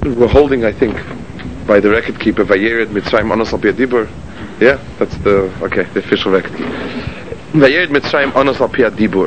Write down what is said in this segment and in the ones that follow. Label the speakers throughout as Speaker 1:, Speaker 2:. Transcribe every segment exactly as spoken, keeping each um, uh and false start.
Speaker 1: we're holding, I think, by the record keeper, Vayered Mitzrayim Anos Al Pi Adibur. Yeah, that's the, okay, the official record keeper. Vayered Mitzrayim Anos Al Pi Adibur.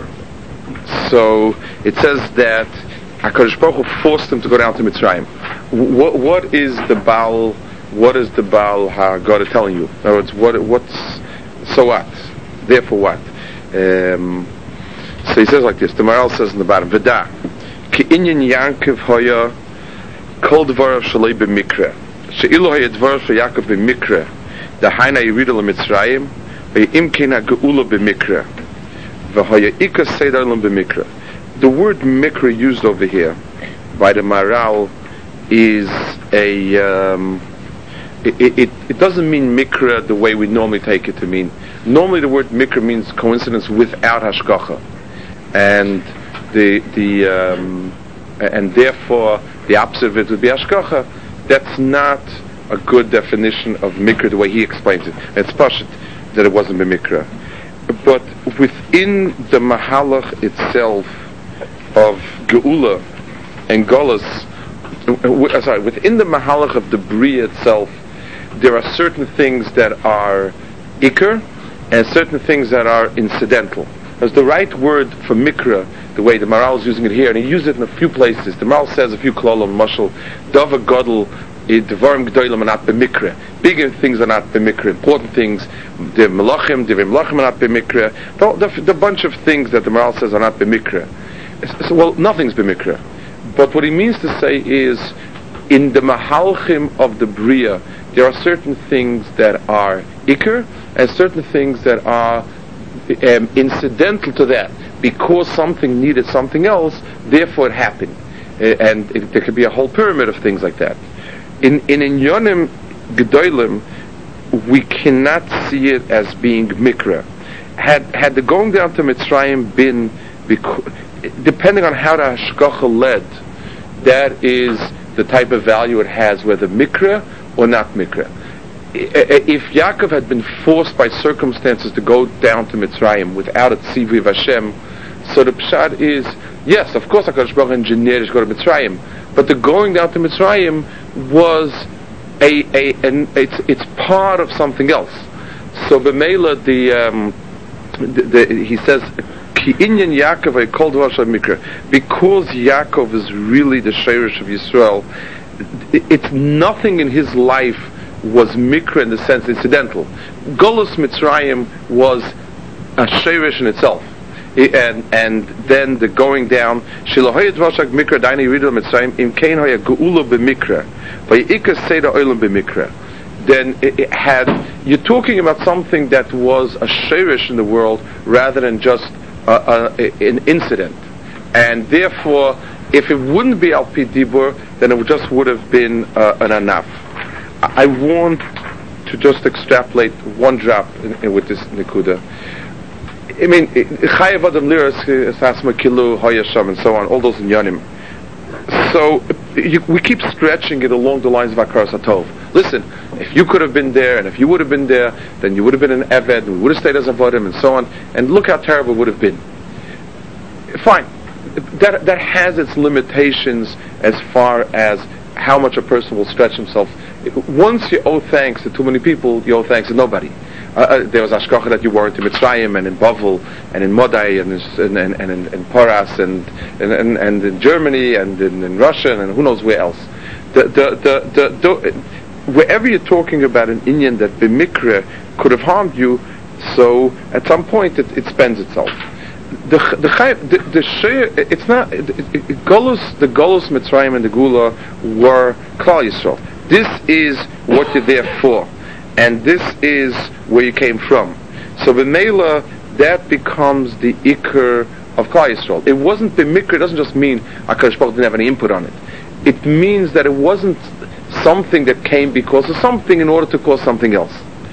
Speaker 1: So, it says that HaKadosh Baruch Hu forced him to go down to Mitzrayim. What, what is the Baal, what is the Baal HaGodah telling you? In other words, what, what's, so what? Therefore what? Um, so he says like this, the Maharal says in the bottom, V'da, Ki inyan Yankov hoya kol dvarav shalei b'mikra. She'ilu hoya dvarav shal Yaakov b'mikra, dahaina yirida l'Mitzrayim, v'yim kena ge'ula b'mikra, v'hoya ika seder l'm b'mikra. The word mikra used over here by the Maharal is a, um, it, it, it doesn't mean mikra the way we normally take it to mean. Normally the word mikra means coincidence without hashgacha. And the the um, and therefore the opposite of it would be hashgacha. That's not a good definition of mikra the way he explains it. It's pashut that it wasn't b'mikra, but within the mahalach itself of geula and golus, uh, sorry, within the mahalach of the bria itself, there are certain things that are ikr and certain things that are incidental. As the right word for mikra, the way the Maharal is using it here, and he used it in a few places. The Maharal says a few klolim, mashal, dava godel, devarim gdolim are not b'mikra. Bigger things are not b'mikra. Important things, the melachim, the melachim are not b'mikra. The, the, the bunch of things that the Maharal says are not b'mikra. So, well, nothing's b'mikra. But what he means to say is, in the mahalchim of the bria, there are certain things that are ikr, and certain things that are um, incidental to that, because something needed something else, therefore it happened. Uh, and it, there could be a whole pyramid of things like that. In in Inyonim Gedolim, we cannot see it as being mikra. Had had the going down to Mitzrayim been, because, depending on how the hashgacha led, that is the type of value it has, whether mikra or not mikra. If Yaakov had been forced by circumstances to go down to Mitzrayim without a tzivui of Hashem, so the pshat is, yes, of course HaKadosh Baruch Hu engineered to go to Mitzrayim, but the going down to Mitzrayim was a, a an, it's it's part of something else. So b'meila the, um, the, the he says Ki inyan Yaakov I called mikra, because Yaakov is really the sheirish of Yisrael. It's nothing in his life was mikra in the sense incidental. Golus Mitzrayim was a sheirish in itself, and and then the going down. Shilohayet v'ashak mikra daini yiridah Mitzrayim im kein haya geula b'mikra v'yikas seda olam b'mikra. Then it, it had, you're talking about something that was a sheirish in the world rather than just uh, uh, an incident, and therefore, if it wouldn't be al pi dibur, then it just would have been uh, an anaf. I want to just extrapolate one drop in, in, with this nikuda. I mean, chayav adam liras asma kilu hayasham and so on, all those inyanim. So you, we keep stretching it along the lines of Hakaras HaTov. Listen, if you could have been there, and if you would have been there, then you would have been an Eved, and we would have stayed as Avodim, and so on. And look how terrible it would have been. Fine, that that has its limitations as far as how much a person will stretch himself. Once you owe thanks to too many people, you owe thanks to nobody. Uh, uh, there was Ashkacha that you weren't in Mitzrayim and in Bavel and in Modai and in, and, and in, in Paras and, and, and, and in Germany and in, in Russia and who knows where else. The, the, the, the, the, wherever you're talking about an Inyan that b'mikra could have harmed you, so at some point it, it spends itself. The the the, the share, it's not it, it, it, Golus, the Golus Mitzrayim and the Gula were Klal Yisrael. This is what you're there for, and this is where you came from. So b'meila, that becomes the ikr of Klal Yisrael. It wasn't b'mikra. It doesn't just mean HaKadosh Baruch Hu didn't have any input on it. It means that it wasn't something that came because of something in order to cause something else.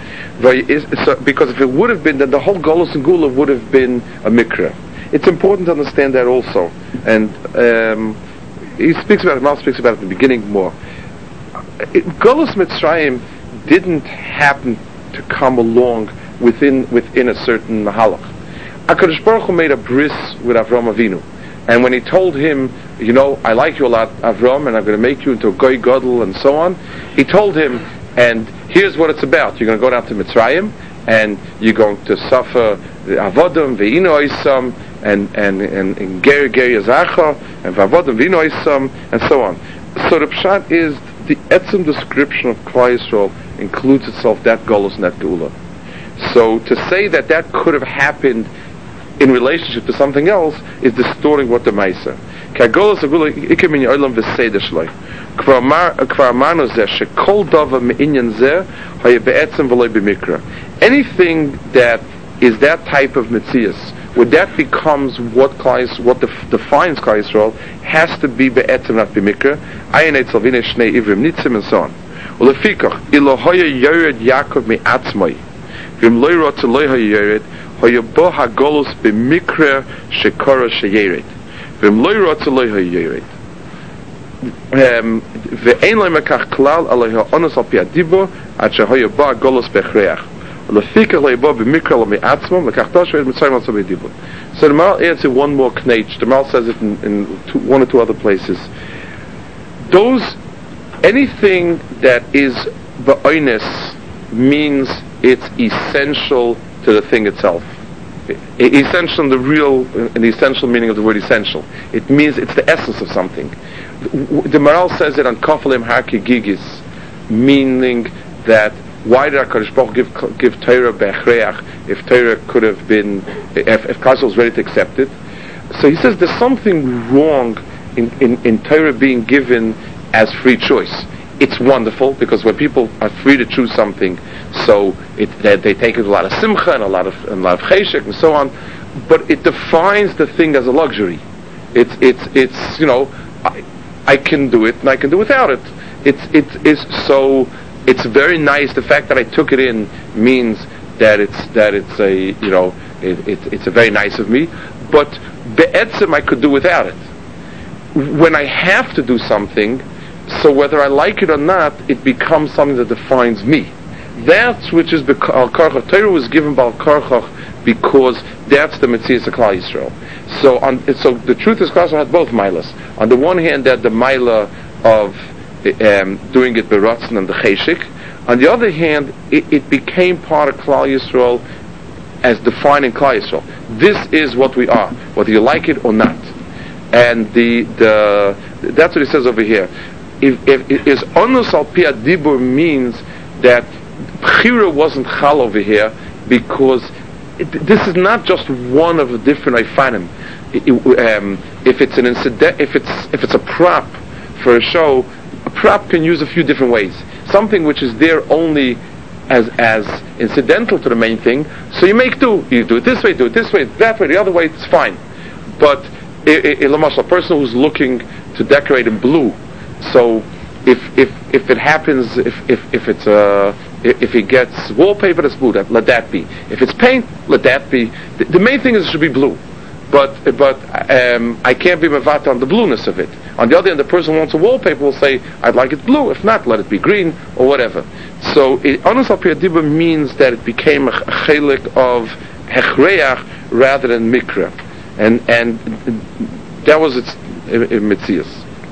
Speaker 1: So, because if it would have been, then the whole Golus and Gula would have been a mikra. It's important to understand that also. And um, he speaks about it, Mal speaks about it at the beginning more. It, Golus Mitzrayim didn't happen to come along within within a certain mahalach. HaKadosh Baruch Hu made a bris with Avraham Avinu. And when he told him, you know, I like you a lot, Avram, and I'm going to make you into a goy gadol and so on. He told him, and here's what it's about. You're going to go down to Mitzrayim, and you're going to suffer avodim ve'ino isam, and and and and ger ger yazacha, and v'avodim ve'ino isam, and so on. So the pshat is the etzem description of Klal Yisrael includes itself that golus and that geula. So to say that that could have happened in relationship to something else is distorting what the Maisa. Kagolus agula ikim in yolam v'seder shloi. Kvar amanu zeh shekol dava me'inyan zeh haya be'etzem v'loi b'mikra. Anything that is that type of mitzias, where that becomes what Klal, what def, defines Klal Yisrael, has to be be'etzem, not b'mikra. Ayin etzel v'nei shnei ivrim nitzim, and so on. Ulefikach ilo haya yored Yaakov me'atzmoi v'im loi rotze loi haya yored haya bo hagolus b'mikra shekora sheyered v'im loi rotze loi haya yored ve'ein loi mekach klal aloi ha'onos al pi adibo ad shehaya bo hagolus b'chreach. So the Maral adds in one more knetch. The Maral says it in, in two, one or two other places. Those, anything that is ba'oines means it's essential to the thing itself. Essential in the real, in the essential meaning of the word essential. It means it's the essence of something. The Maral says it on Kofalim Haki Gigis, meaning that why did HaKadosh Baruch give give Torah be'achreach if Torah could have been, if, if Klal was ready to accept it? So he says there's something wrong in, in, in Torah being given as free choice. It's wonderful because when people are free to choose something, so it, they, they take it with a lot of simcha and a lot of and a lot of cheshek and so on, but it defines the thing as a luxury. It's it's it's you know I, I can do it and I can do without it. It's it is so. It's very nice. The fact that I took it in means that it's that it's a you know it, it, it's a very nice of me. But be'etzem I could do without it. When I have to do something, so whether I like it or not, it becomes something that defines me. That's which is Al Karchach. Torah was given by Al Karchach because that's the Metzias of Klal Yisrael. So on, so the truth is Klal Yisrael had both milas. On the one hand, that the mila of Um, doing it beratzon and the cheshik. On the other hand, it, it became part of Klal Yisrael as defining Klal Yisrael. This is what we are, whether you like it or not. And the the that's what he says over here. If, if, if is onus al pi adibur means that bchira wasn't chal over here because it, this is not just one of the different ifanim. Um, if it's an incident, if it's if it's a prop for a show. A prop can use a few different ways. Something which is there only as as incidental to the main thing. So you make do. You do it this way, do it this way, that way, the other way. It's fine. But a person who's looking to decorate in blue. So if if if it happens, if if if it's uh if he gets wallpaper that's blue, that, let that be. If it's paint, let that be. The, the main thing is it should be blue. But but um, I can't be mevat on the blueness of it. On the other hand, the person who wants a wallpaper will say, I'd like it blue. If not, let it be green or whatever. So, Onus al pi adibur means that it became a chelik of hechreach rather than mikra. And and that was its mitzias.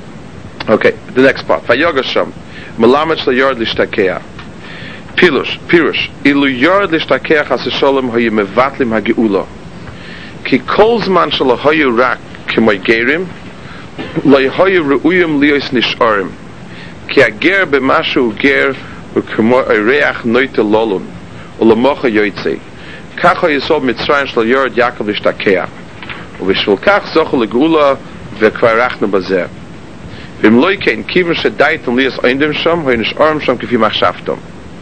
Speaker 1: Okay, the next part. Vayogasham, melamed shel yard lishtakeach. Pilush, pirush. Ilu yard lishtakeach hasesholem hoye mevatlim hageula. Ki kol zman shel hoye rak k'moy gerim, lo hoye reuyim lios nisharim. Ki ager b'mashu ger u'k'moy oreach noite lolun, u'lemocha yoytzei. Kach hoye yisod mitzrayim shel yard Yaakov lishtakeach. ובשביל כך זוכו לגאולה וכבר רחנו בזה. ואם לא יקן, כיוון שדייתם לי אז אינדם שם, הוא נשארם שם כפי מחשבתם.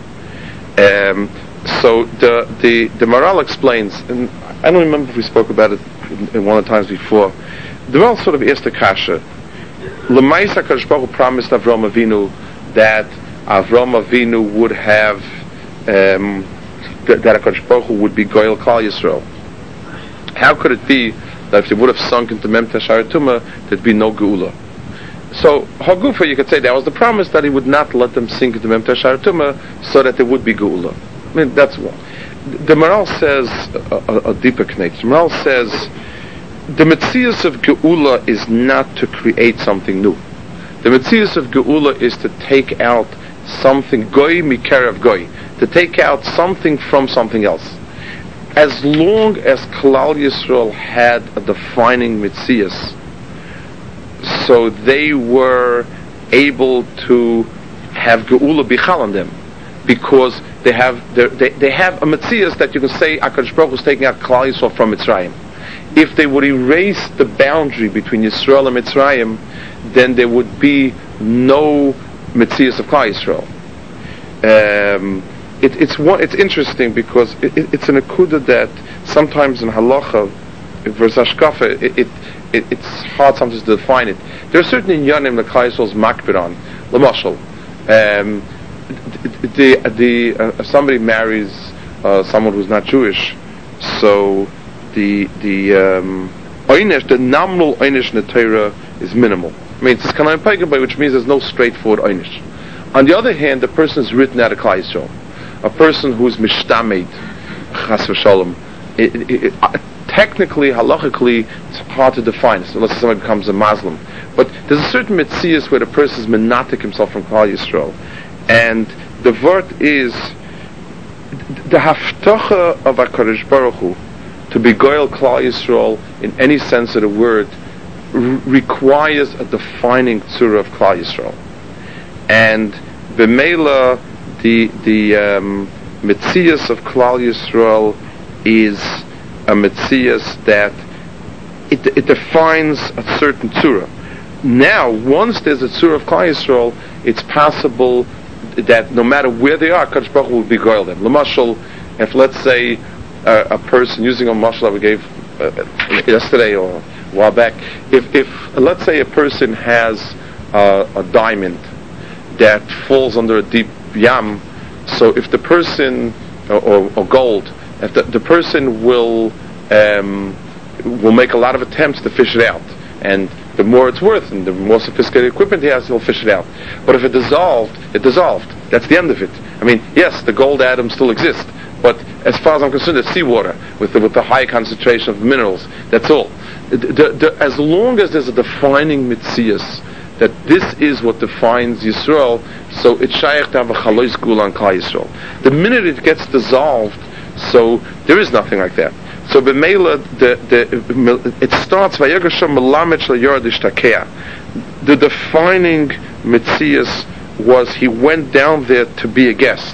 Speaker 1: So the, the, the Maral explains, and I don't remember if we spoke about it in, in one of the times before, the Maral sort of asked the kasha, L'maisa HaKadosh Baruch Hu promised Avram Avinu that Avram Avinu would have, um, that, that HaKadosh Baruch Hu would be Goyal Klal Yisrael. How could it be that if they would have sunk into Mem Tashar Tumah, there'd be no Geula? So, Hagufa, you could say that was the promise that he would not let them sink into Mem Tashar Tumah so that there would be Geula. I mean, that's one. The Maral says a, a, a deeper connection. The Maral says the Metzius of Geula is not to create something new. The Metzius of Geula is to take out something, goy mikarev goy, to take out something from something else. As long as Klal Yisrael had a defining Metzius, so they were able to have Geula bichal on them, because they have they, they have a Metzius that you can say HaKadosh Baruch Hu is taking out Klal Yisrael from Mitzrayim. If they would erase the boundary between Yisrael and Mitzrayim, then there would be no Metzius of Klal Yisrael. Um, it, it's one, it's interesting because it, it, it's an akuda that sometimes in halacha, versus hashkafa, it, it, it it's hard sometimes to define it. There are certain inyanim that Klal Yisrael is makbid on. L'mashal, um, the the uh, somebody marries uh, someone who's not Jewish, so the the um, oynish, the nominal oynish in the Torah is minimal. I mean, it's kalayim paigabay, which means there's no straightforward oynish. On the other hand, the person is written out of Klal Yisrael. A person who's mishtamed, chas v'shalom, it, it, it, uh, technically, halachically, it's hard to define, so unless somebody becomes a Muslim. But there's a certain metzius where the person is menatik himself from Klal Yisrael. And the word is, the haftacha of HaKadosh Baruch Hu, to be goyal Klal Yisrael in any sense of the word, r- requires a defining tzura of Klal Yisrael. And b'meila, the the um, metzius of Klal Yisrael is a metzius that it, it defines a certain tzura. Now, once there's a tzura of Klal Yisrael, it's possible that no matter where they are, Kadosh Baruch Hu will be goyal them. L'mashal, if let's say uh, a person, using a mashal that we gave uh, yesterday or a while back, if if let's say a person has uh, a diamond that falls under a deep yam, so if the person, or, or, or gold, if the, the person will um, will make a lot of attempts to fish it out, and the more it's worth and the more sophisticated equipment he has, he'll fish it out. But if it dissolved, it dissolved. That's the end of it. I mean, yes, the gold atoms still exist, but as far as I'm concerned, it's seawater with the, with the high concentration of minerals. That's all. The, the, the, as long as there's a defining metzius, that this is what defines Yisrael, so it's shaykh to have a chalois gula on Klal Yisrael. The minute it gets dissolved, so there is nothing like that. So b'meila, the the it starts vayagasham melamed shel yordish takea. The defining metzius was he went down there to be a guest,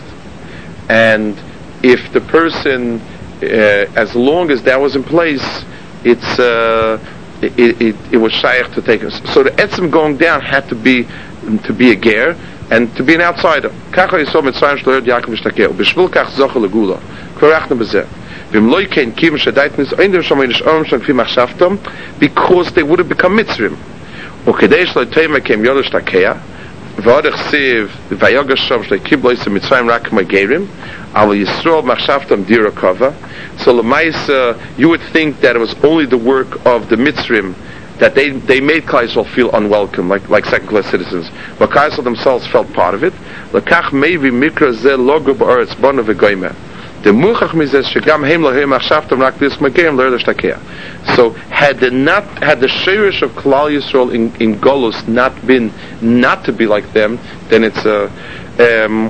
Speaker 1: and if the person, uh, as long as that was in place, it's. Uh, It, it, it was shaykh to take us. So the etzim going down had to be to be a ger and to be an outsider. Kacha yisod mitzrayim shlo yod Yaakov ishtakeh ubishvil kach zochel legula korachna bezeh v'im lo yikein kim shadaytnis oindim shom einish orim shom kfi machshavtam, because they would have become mitzrim. Ukedei shlo teima kem yod ishtakeh v'od echsiv v'yogashom shlo kiblo yisod mitzrayim rak magerim al yisrael machshavtam dira kava. So Lamaisa, you would think that it was only the work of the Mitzrim, that they they made Klal Yisrael feel unwelcome, like like second class citizens. But Klal Yisrael themselves felt part of it. Lekach mevi mikra ze logo ba'aretz bona v'goyme. The muchach mizes shegam heim lahem achshavtam rak dis magerim l'erder shtakea. So had the not had the shirish of Klal Yisrael in in Golus not been not to be like them, then it's a. Um,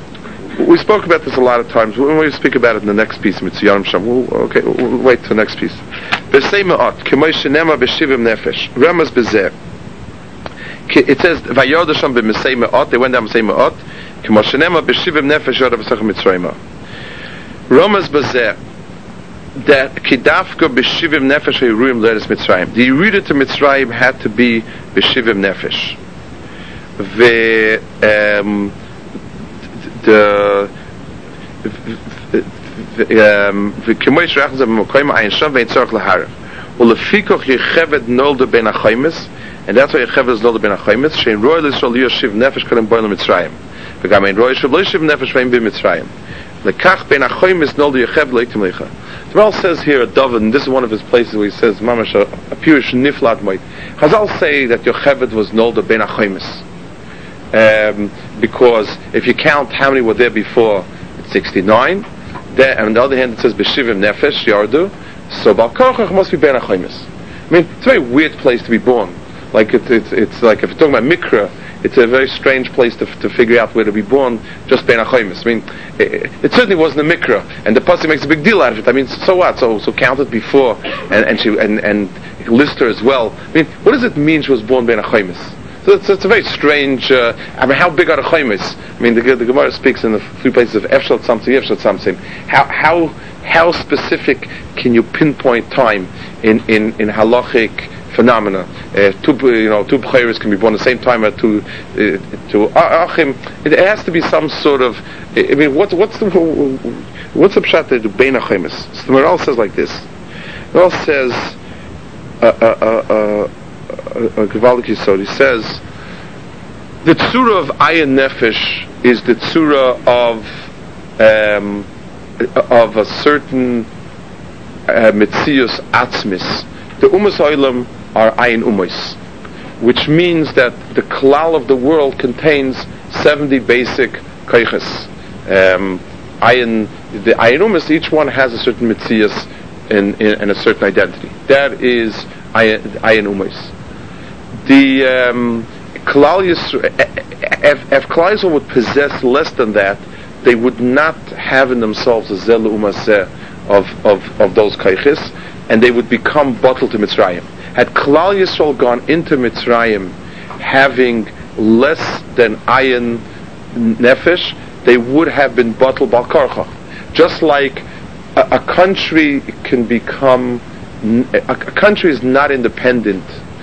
Speaker 1: We spoke about this a lot of times. When we speak about it in the next piece, Mitziyanim Sham, we'll, okay, we'll wait till the next piece. B'sei ma'at, k'moy shenema b'shivim nefesh, remas b'zeh. It says, vayoda sham b'mesei ma'at, they went down b'sei ma'at, k'moy shenema b'shivim nefesh yoda b'sachem mitzrayim. Remas b'zeh, that kidafka b'shivim nefesh ha'yiruim l'eres mitzrayim. The Yerida to Mitzrayim had to be b'shivim nefesh. Ve, um, the v'kemoish rachzah b'mokoyim ayin sham ve'in tzorach l'harav u'lefikoch yecheved nolde ben achaymes, and that's why yecheved is nolde ben achaymes shein roy l'Yisrael yoshiv nefesh kadem boy l'Mitzrayim v'gam ein roy yoshiv l'yoshiv nefesh ve'in b'Mitzrayim lekach ben achaymes nolde yecheved l'iktim lecha. The Ral says here at David, and this is one of his places where he says mamash a, a purish niflat moit. Chazal say that Yocheved was nolde ben achaymes. Um, because if you count how many were there before, it's sixty-nine. There, and on the other hand, it says b'shivim nefesh yardu. So Bal Kochach must be ben achaymes. I mean, it's a very weird place to be born. Like it, it's it's like if you're talking about Mikra, it's a very strange place to to figure out where to be born. Just bein achoimis. I mean, it, it certainly wasn't a Mikra, and the pasuk makes a big deal out of it. I mean, so what? So so count it before, and and she and and list her as well. I mean, what does it mean she was born bein achoimis? So it's, it's a very strange. Uh, I mean, how big are the choimis? I mean, the, the Gemara speaks in the three places of Efshal Tzamtzim, Efshal Tzamtzim. How how how specific can you pinpoint time in in in halachic phenomena? Uh, two you know two b'chayros can be born at the same time. Or two uh, to achim. It has to be some sort of. I mean, what's what's the what's the pshat that bein achoimis? So the Maral says like this. The Maral says. Uh, uh, uh, uh, a Gevaldik Yisod. He says the tzura of ayin nefesh is the tzura of um, of a certain uh, metzius atzmis. The umas oilam are ayin umas, which means that the klal of the world contains seventy basic koiches. Um, ayin, the ayin umas, each one has a certain metzius in, in, in a certain identity. That is ayin, ayin umas. The um, Klal Yisrael, if, if Klal Yisrael would possess less than that, they would not have in themselves a zel umaseh of, of, of those kaiches, and they would become bottled to Mitzrayim. Had Klal Yisrael gone into Mitzrayim having less than ayin nefesh, they would have been bottled bal karcha. Just like a, a country can become, a, a country is not independent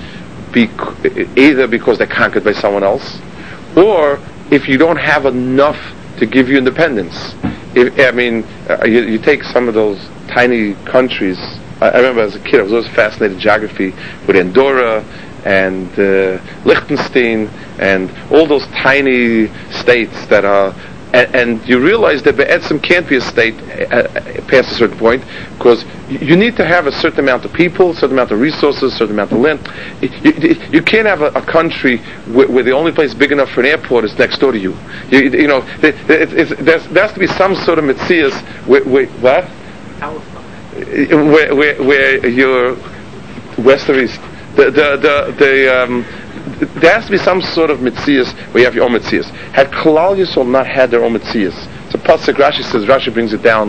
Speaker 1: either because they're conquered by someone else, or if you don't have enough to give you independence. If, I mean, uh, you, you take some of those tiny countries. I, I remember as a kid, I was always fascinated in geography with Andorra and uh, Liechtenstein and all those tiny states that are. And, and you realize that Be'etzim can't be a state uh, past a certain point, because you need to have a certain amount of people, a certain amount of resources, a certain amount of land. You, you, you can't have a, a country where, where the only place big enough for an airport is next door to you. You, you know, it, it, it, there's, there has to be some sort of metzias where, where what? Where, where, where you're west or east. The the the, the um, there has to be some sort of mitzias where you have your own mitzias. Had Klal Yisrael not had their own mitzias, so pasuk Rashi says, Rashi brings it down,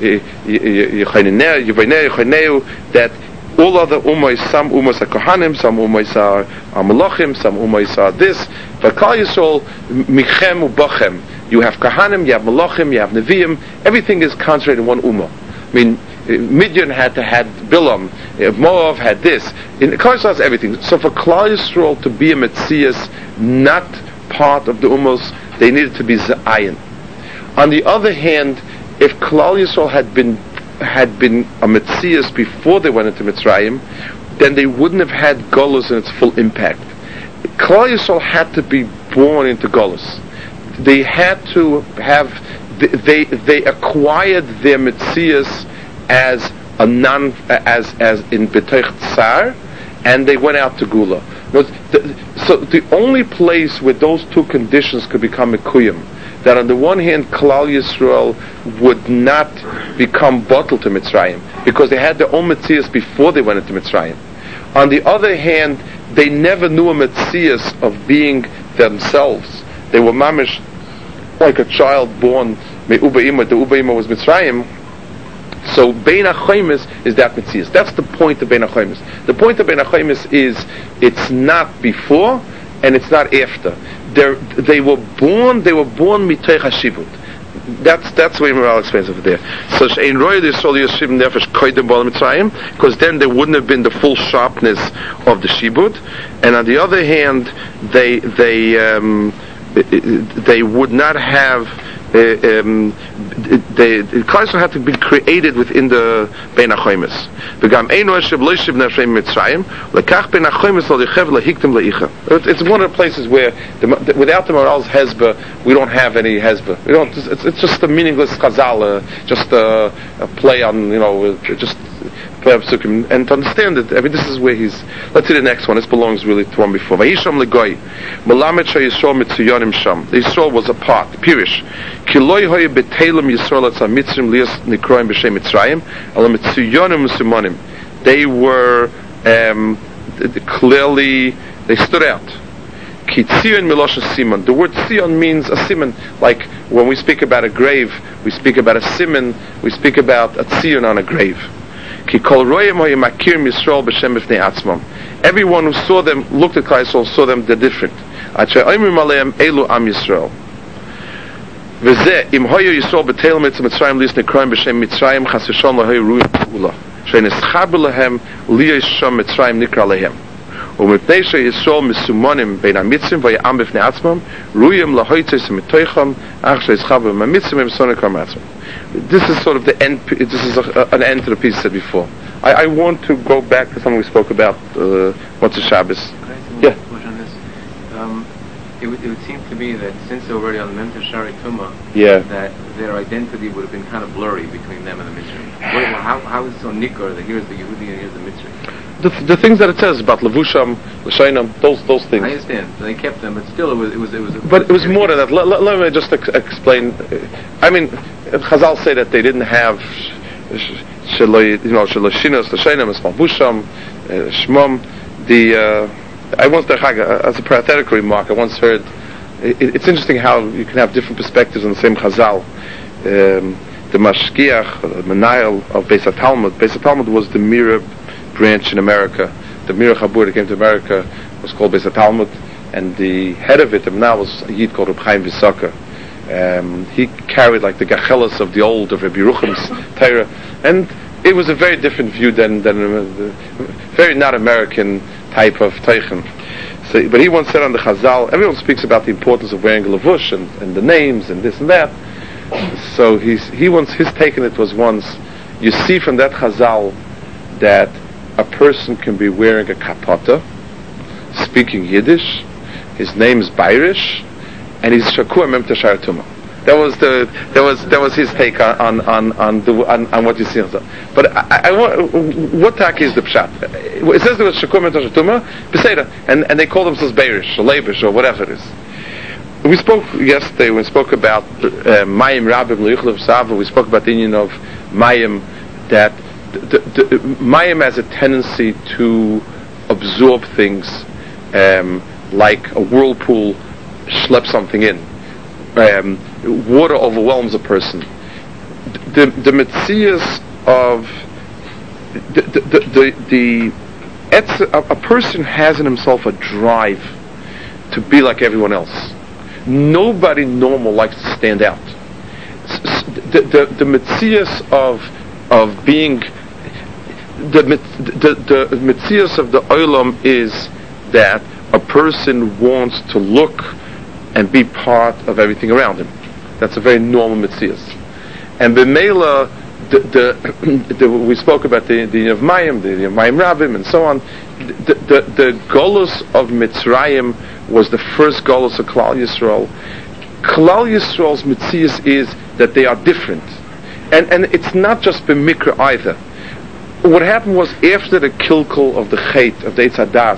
Speaker 1: that all other ummos, some ummos are kohanim, some ummos are, are malachim, some ummos are this, but Klal Yisrael michem ubachem. You have kohanim, you have malachim, you have neviim. Everything is concentrated in one ummah. I mean, Midian had to had Bilam, Moab had this. In Klal Yisrael has everything. So for Klal Yisrael to be a Metzias, not part of the Ummos, they needed to be Zayin. On the other hand, if Klal Yisrael had been had been a Metzias before they went into Mitzrayim, then they wouldn't have had Golus in its full impact. Klal Yisrael had to be born into Golus. They had to have they they acquired their Metzias as a non, as as in B'teich Tsar, and they went out to Gula. So the only place where those two conditions could become Mekuyim, that on the one hand Klal Yisrael would not become bottled to Mitzrayim, because they had their own Metzias before they went into Mitzrayim. On the other hand, they never knew a Metzias of being themselves. They were mamish like a child born Me'uba Ima, the Uba Ima was Mitzrayim. So Bein HaChoimis is that Metzias. That's the point of Bein HaChoimis. The point of Bein HaChoimis is it's not before and it's not after. They're, they were born. They were born mitoich hashivut. That's that's what Maral explains over there. So Shein Roy Yisrael Yishivim Nefesh Koydem Bal Mitzrayim, because then there wouldn't have been the full sharpness of the shibud. And on the other hand, they they um, they would not have. Uh, um, the Klal Yisrael had to be created within the Bein HaChoimis. It's one of the places where, the, without the Moral's Hezbollah, we don't have any Hezbollah. We don't. It's, it's just a meaningless Chazal, uh, just a, a play on, you know, just play on Psukim. And to understand it, I mean, this is where he's. Let's see the next one. This belongs really to one before. Vayisham legoy, melamed sheyisrael mitzuyonim sham. The Yisrael was a part. Pirish. Kiloi hoye betelim Yisrael atzah mitzrim lias nikroim b'shem Mitzrayim, ala mitzuyonim musumonim. They were um, th- th- clearly they stood out. Ki tzion milosha simon. The word tzion means a simon. Like when we speak about a grave, we speak about a simon. We speak about a tzion on a grave. Ki kol royim hoyim makir Yisrael b'shem b'fnei atzmam. Everyone who saw them, looked at Klal Yisrael, saw them, they're different. Atzay oimrim aleim elu am Yisrael. V'zeh im hoyo Yisrael b'teil mitzvah Mitzrayim lis nekroim b'shem Mitzrayim chas v'shon lahoy ruim t'ula. Shein eschaber lehem liyay shom Mitzrayim nikra lehem. ומפני שישראל מסומנים בין המצרים ויעם בפני עצמם ראויים להויצס מתוכם אך שיסחבו מהמצרים הם שונא כמה עצמם. This is sort of the end, this is a, an end to the piece I said before. I, I want to go back to something we spoke about uh, what's the Shabbos.
Speaker 2: Yeah. On this? Um, it, would, it would seem to me that since they're already on the Memta Shari Tumah,
Speaker 1: yeah.
Speaker 2: that their identity would have been kind of blurry between them and the Mitzri. What, how, how is it so nikar that here's the Yehudi and here's the Mitzri?
Speaker 1: The, the things that it says about Levusham, L'Shainam, those those things.
Speaker 2: I understand. So they kept them, but still it was it was it was. A,
Speaker 1: but it was more than that. Let, let, let me just ex- explain. I mean, Chazal say that they didn't have, you know, Shaloshinos, L'Shainam, Levusham, Shmom. The uh, I once, as a parenthetical remark, I once heard. It, it's interesting how you can have different perspectives on the same Chazal. Um, the Mashgiach, the Menayel of Beis HaTalmud. Beis HaTalmud was the Mirab branch in America. The Mirach Habur that came to America was called Beis HaTalmud, and the head of it now was a Yid called Reb Chaim Visaka. Um, he carried like the Gachelas of the old of Rabbi Yerucham's Torah, and it was a very different view than than uh, the very not American type of Teichen. So, but he once said on the Chazal, everyone speaks about the importance of wearing a levush and, and the names and this and that. So he's, he once his take on it was once you see from that Chazal that a person can be wearing a kapota, speaking Yiddish, his name is Bayrish, and he's Shakur Memta Shari Tumah. That was the that was that was his take on on on, the, on, on what you see. But I, I want what tak is the pshat? It says there was Shakur Memta Shari Tumah, Beseda, and and they call themselves Bayrish or Leibish or whatever it is. We spoke yesterday. We spoke about Mayim Rabim Leuchlev Sava. We spoke about the union of Mayim that. The, the, Mayim has a tendency to absorb things, um, like a whirlpool schleps something in. Um, water overwhelms a person. The the metzias of the the the, the, the a, a person has in himself a drive to be like everyone else. Nobody normal likes to stand out. The the, the metzias of of being The the the metzias of the olam is that a person wants to look and be part of everything around him. That's a very normal metzias. And b'meila, the, the, the we spoke about the the of Mayim, the of Mayim Rabim, and so on. The the, the golus of Mitzrayim was the first golus of Klal Yisrael. Klal Yisrael's metzias is that they are different, and and it's not just b'mikra either. What happened was after the kilkul of the Chet, of the Eitz Hadas,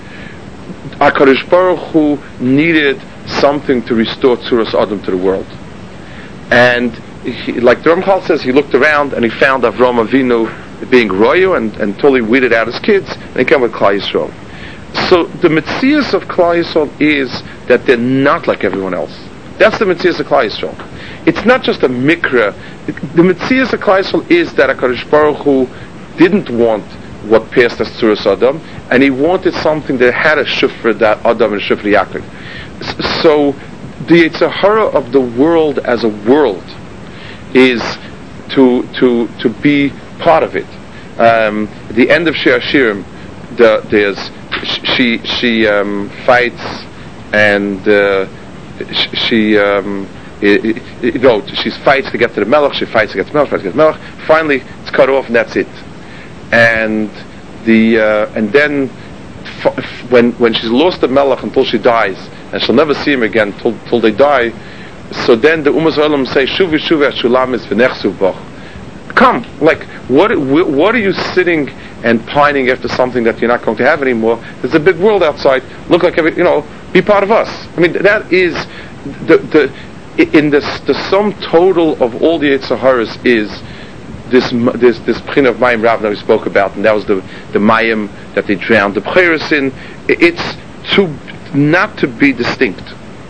Speaker 1: HaKadosh Baruch Hu needed something to restore Tzuras Adam to the world. And he, like the Ramchal says, he looked around and he found Avram Avinu being royu and, and totally weeded out his kids, and he came with Klal Yisrael. So the Metzias of Klal Yisrael is that they're not like everyone else. That's the Metzias of Klal Yisrael. It's not just a mikra. The Metzias of Klal Yisrael is that HaKadosh Baruch Hu didn't want what passed as Tzuras Adam, and he wanted something that had a shufra that Adam and shufra Yaakov. So the Yetzer Hara of the world as a world is to to to be part of it. Um, at the end of Shir Hashirim, the, there's she she um, fights and uh, she. Um, It, it, no, she fights to get to the Melech. She fights to get to the Melech. Fights to get to the Melech. Finally, it's cut off, and that's it. And the uh, and then f- f- when when she's lost the Melech until she dies, and she'll never see him again till till they die. So then the Ummah Olam say, "Shuvi shuvi Shulam is v'nechsu bach." Come, like what? What are you sitting and pining after something that you're not going to have anymore? There's a big world outside. Look like every, you know, be part of us. I mean, that is the the. In this, the sum total of all the Yetzer Haras is this this this prin of Mayim Ravna we spoke about, and that was the the Mayim that they drowned the Bcheres in. It's to not to be distinct.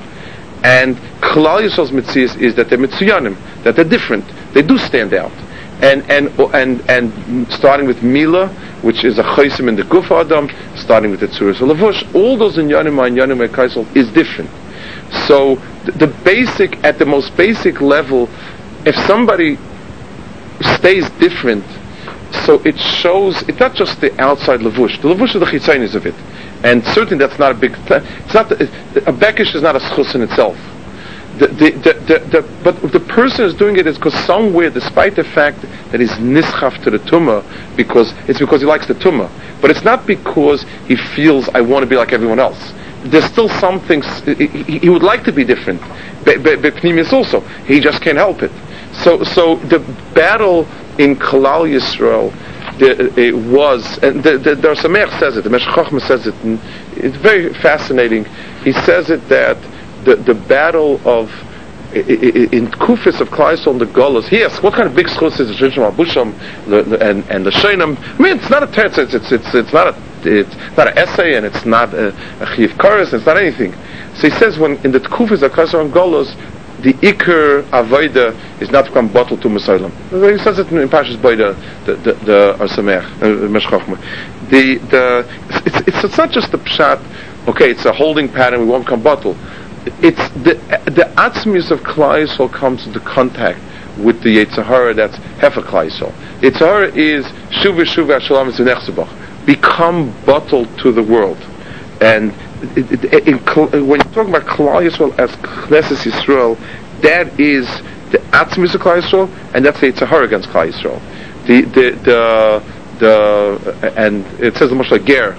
Speaker 1: And Klal Yisrael's Metzias is that they're Mitzuyanim, that they're different. They do stand out. And and and and starting with Mila, which is a Chaysim in the Guf Adam, starting with the Tzuras Lavush, all those in Yanim and Yanim Kaisel is different. So the, the basic, at the most basic level, if somebody stays different, so it shows, it's not just the outside Lavush. The Lavush is the Chitzainis of it. And certainly that's not a big, it's not, a Bekish is not a schus in itself. The, the, the, the, the, but the person is doing it is because somewhere, despite the fact that he's nischaf to the tumah, because it's because he likes the tumah, but it's not because he feels I want to be like everyone else. There's still something he, he would like to be different. Bepnimis also, he just can't help it. So, so the battle in Klal Yisrael, the, it was, and the, the, the Sameach says it, the Meshech Chochmah says it, and it's very fascinating. He says it that the the battle of in Kufis of Klal Yisrael and the Golos. He asks, what kind of big schus is the Shishim Abusham and and the Shainim? I mean, it's not a teretz. It's it's it's it's not a it's not an essay, and it's not a, a Chiv Koros. It's not anything. So he says when in the Kufis of Klal Yisrael and Golos, the Iker Avoda is not to become bottled to Musaylam. He says it in Parshas Boida, the the the Arsamech, Meshech Chochmah. The the it's, it's it's not just the pshat. Okay, it's a holding pattern. We won't become bottled. It's the the atzmius of Klal Yisrael comes into contact with the Yetzer Hara. That's Hefer Klal Yisrael. Yetzer Hara is shuv shuv shalom v'nechzebach. Become bottled to the world, and it, it, it, in, when you're talking about Klal Yisrael as Knesset Yisrael, that is the atzmius of Klal Yisrael, and that's the Yetzer Hara against Klal Yisrael. The the the the and it says the much like ger.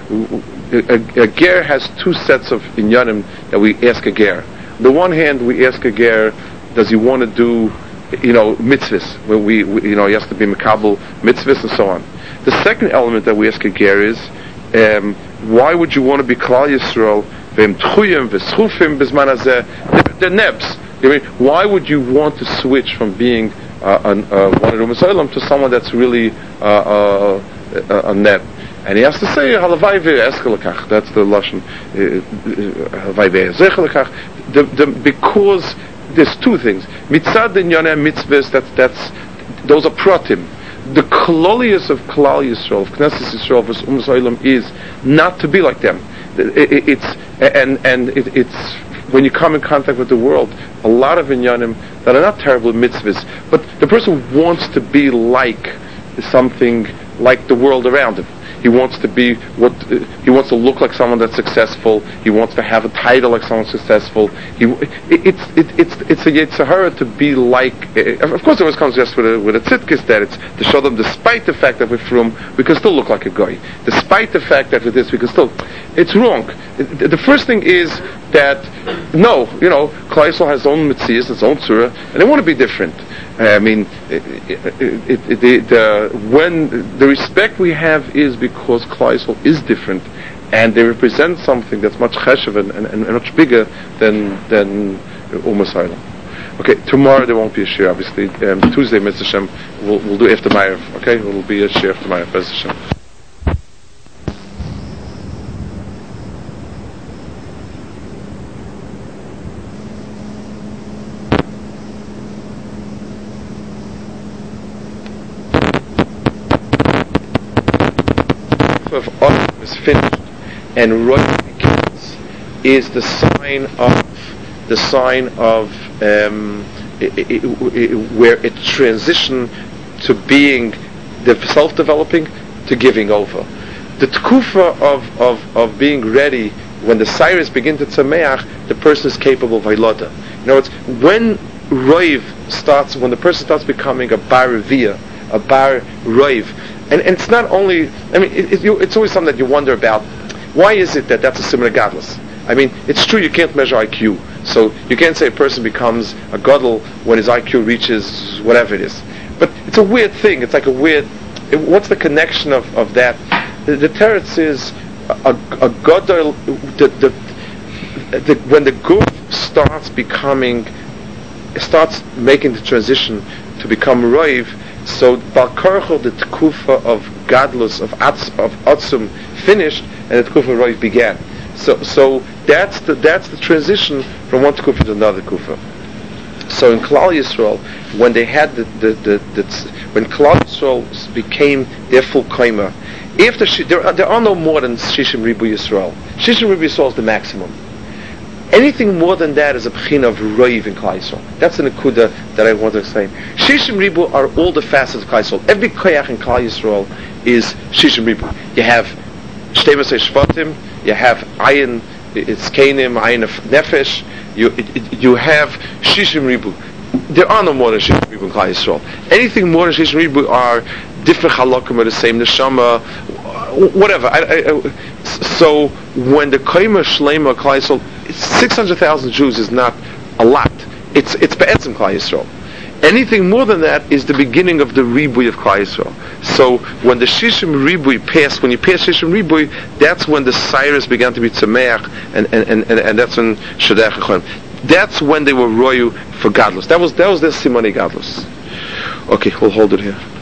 Speaker 1: A, a ger has two sets of inyanim that we ask a ger. On the one hand, we ask a ger, does he want to do, you know, mitzvahs, where we, we, you know, he has to be mekabel mitzvahs and so on. The second element that we ask a ger is, um, why would you want to be Klal Yisrael, v'em tchuyim, v'schufim, b'zman hazeh, they're nebs. I mean, why would you want to switch from being uh, an, uh, one of the to someone that's really uh, uh, a, a neb? And he has to say, halavai ve'eskelekach. That's the lashon. Halavai ve'eskelekach. The the because there's two things. Mitzad inyanei mitzvahs. That's that's those are pratim. The klolius of Klal Yisrael, of Knesset Yisrael, of Umm Zaylam is not to be like them. It, it, it's and and it, it's when you come in contact with the world, a lot of inyanim that are not terrible mitzvahs, but the person wants to be like something like the world around him. He wants to be what uh, he wants to look like someone that's successful. He wants to have a title like someone successful. He it, it's it, it's it's a Yetzer Hara to be like. Uh, of course, it always comes just with a with a tzidkis that it's to show them, despite the fact that we're from, we can still look like a guy. Despite the fact that with this we can still, it's wrong. It, the first thing is that no, you know, Klal Yisrael has its own mitzias, its own surah, and they want to be different. I mean, it, it, it, it, the, when the respect we have is because Klal Yisrael is different, and they represent something that's much cheshev and, and, and much bigger than than Umm Yisrael. Okay, tomorrow there won't be a share. Obviously, um, Tuesday, Mister Hashem, we'll we'll do after Ma'ariv. Okay, it will be a share after Ma'ariv, Mister Hashem. Of Autumn is finished, and Roy begins, is the sign of the sign of um, it, it, it, where it transition to being the self-developing to giving over. The tkufa of, of, of being ready when the Cyrus begin to tzameach, the person is capable of Hailoda. In other words, when Roiv starts, when the person starts becoming a bar revia, a bar Roiv. And, and it's not only, I mean, it, it, you, it's always something that you wonder about. Why is it that that's a similar godless? I mean, it's true you can't measure I Q. So you can't say a person becomes a gadol when his I Q reaches whatever it is. But it's a weird thing. It's like a weird, it, what's the connection of, of that? The, the teretz is a, a gadol, the, the, the, when the goof starts becoming, starts making the transition to become roiv, So Bar Korachel, the Tekufa of Gadlus, of Atz, of Atzum, finished, and the Tekufa of Roiv began. So, so that's the that's the transition from one Tekufa to another Tekufa. So in Klal Yisrael, when they had the the, the, the when Klal Yisrael became their full kaima, after there are, there are no more than Shishim Ribu Yisrael. Shishim Ribu Yisrael is the maximum. Anything more than that is a b'china of roiv in Klal Yisrael. That's an akuda that I want to explain. Shishim Ribu are all the facets of Klal Yisrael. Every koyach in Klal Yisrael is Shishim Ribu. You have Shtemasei Shvatim, you have Ayin, it's Kainim, Ayin of Nefesh, you it, it, you have Shishim Ribu. There are no more than Shishim Ribu in Klal Yisrael. Anything more than Shishim Ribu are different halakim or the same neshama, whatever. I, I, I, so when the Kaima Shlema Klal Yisrael, six hundred thousand Jews is not a lot. It's it's be'etzim Klal Yisrael. Anything more than that is the beginning of the Ribui of Klal Yisrael. So when the Shishim Ribui passed, when you pass Shishim Ribui, that's when the Cyrus began to be Tzameach, and and, and, and, and that's when Shadech Echon. That's when they were royu for Gadlus. That was that was their Simoni Gadlus. Okay, we'll hold it here.